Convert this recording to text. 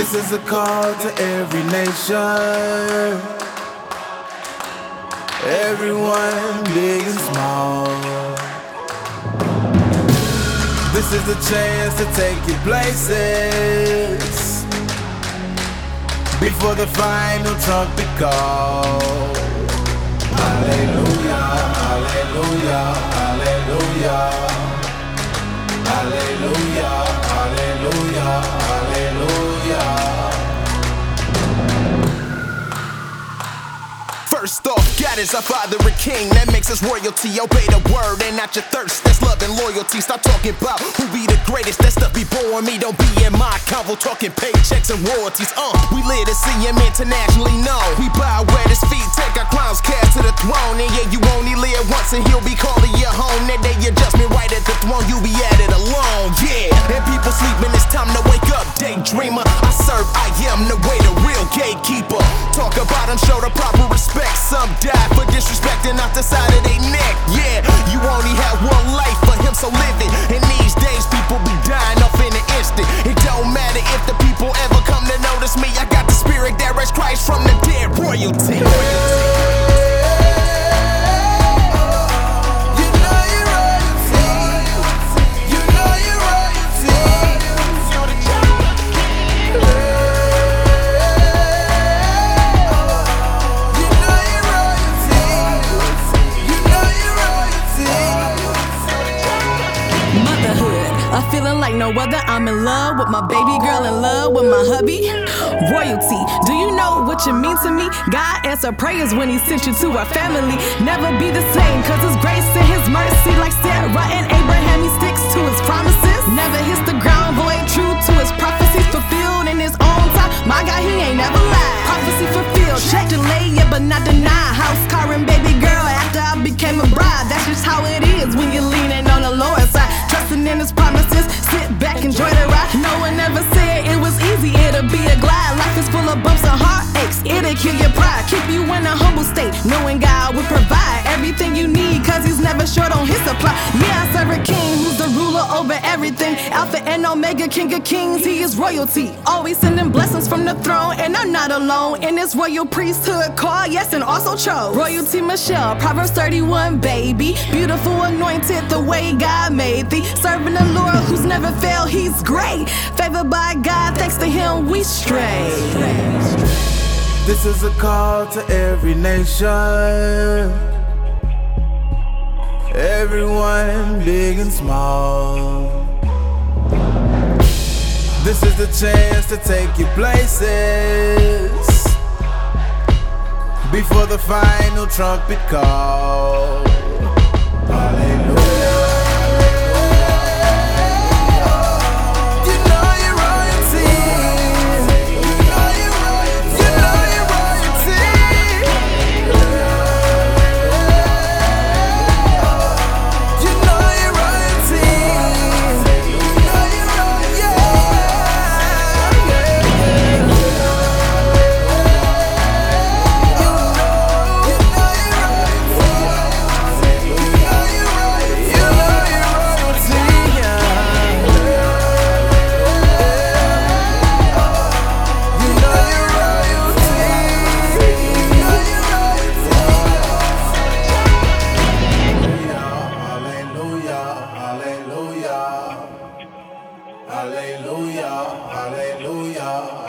This is a call to every nation, everyone big and small. This is the chance to take your places before the final trumpet call. Hallelujah, hallelujah, hallelujah, hallelujah, hallelujah, hallelujah. First off, God is our Father and King. That makes us royalty. Obey the word and not your thirst. That's love and loyalty. Stop talking about who be the greatest. That stuff be boring me. Don't be in my convo talking paychecks and royalties. We live to see him internationally known. We bow where his feet, take our crowns, cast to the throne. And yeah, you only live once and he'll be calling you home. That day you adjustment right at the throne, you be at it alone. Yeah, and people sleeping, it's time to wake up, daydreamer. I serve, I am the way, the real gatekeeper. Talk about him, show the proper respect. Some die for disrespecting out the side of their neck. Yeah, you only have one life for him, so live it. And these days people be dying off in an instant. It don't matter if the people ever come to notice me. I got the spirit that raised Christ from the dead. Royalty. A feeling like no other. I'm in love with my baby girl, in love with my hubby. Royalty, do you know what you mean to me? God answered prayers when he sent you to our family. Never be the same, cause his grace and his mercy, like Sarah and Abraham, he sticks to his promises. Never hits the ground void, true to his prophecies, fulfilled in his own time. My God, he ain't never lied. Prophecy fulfilled, check delay, yeah, but not deny. House car and baby girl after I became a bride. That's just how it is when you're leaning on the Lord's side, trusting in his promises. Sit back, enjoy the ride. No one ever said it was easy, it'll be a glide. Life is full of bumps and heartaches, it'll kill your pride. Keep you in a humble state, knowing God will provide everything you need, cause he's never short on his supply. Yeah, I serve a king who's the ruler over everything, Alpha and Omega, King of Kings, he is royalty. Always sending blessings from the throne, and I'm not alone in this royal priesthood call, yes, and also chose Royalty Michelle, Proverbs 31, baby. Beautiful, anointed the way God made thee. Serving the Lord who's never failed, he's great. Favored by God, thanks to him we stray. This is a call to every nation, everyone big and small. This is the chance to take your places before the final trumpet call. Hallelujah. Hallelujah, hallelujah, hallelujah.